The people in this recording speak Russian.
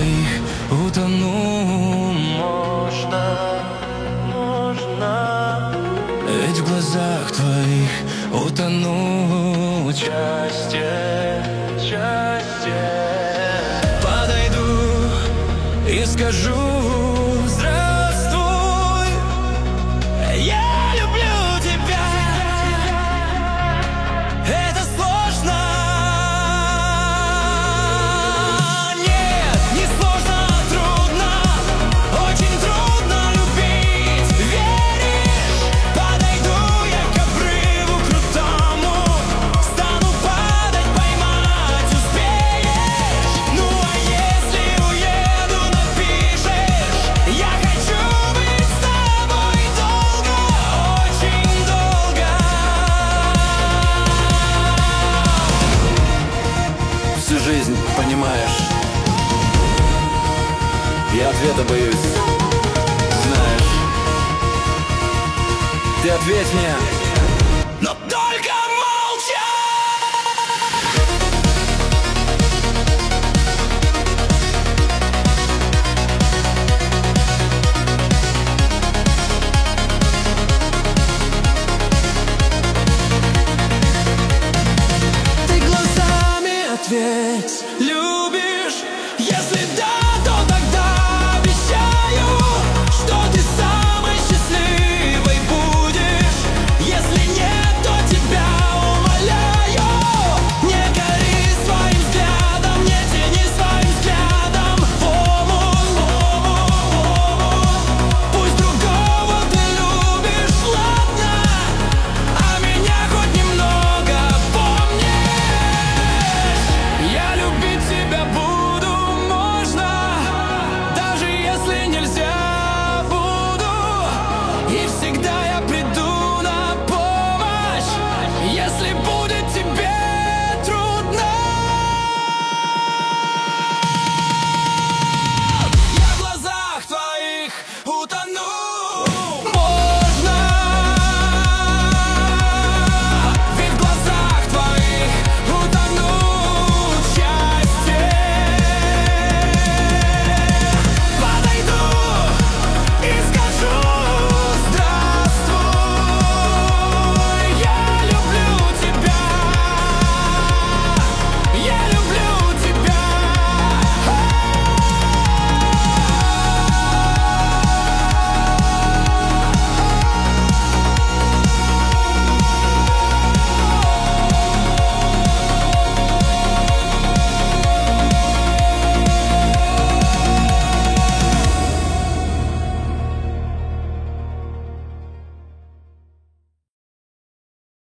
твоих утону. Можно, ведь в глазах твоих утону. Счастье, счастье. Подойду и скажу: здравствуй, я люблю тебя. Это сложно. Нет, не сложно, а трудно. Очень трудно любить. Веришь? Подойду я к обрыву крутому. Стану падать, поймать успеешь. Ну а если уеду, напишешь: я хочу быть с тобой долго, очень долго. Всю жизнь, понимаешь, я ответа боюсь. Знаешь, ты ответь мне. Но только молча. Ты глазами ответь.